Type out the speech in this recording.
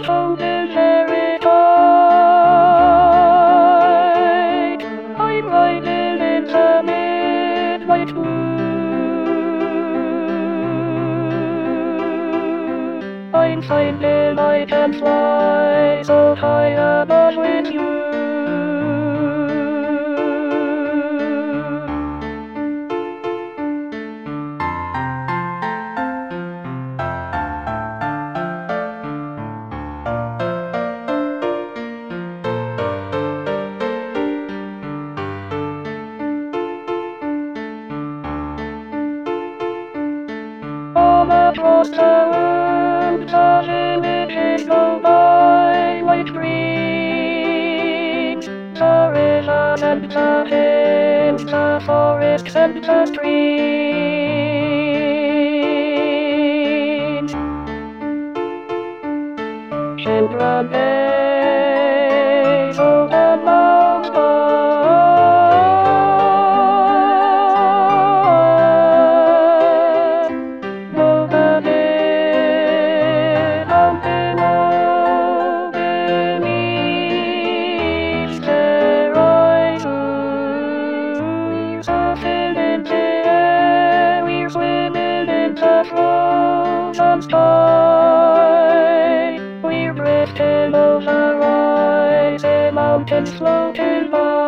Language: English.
fountain paradise. I'm riding in the midnight moon. I'm finding I can fly so high above with you. All across the world, the images go by like dreams. The rivers and the hills, the forests and the streams. Children gaze over the mountains. Sky. We're drifting over rising mountains floating by.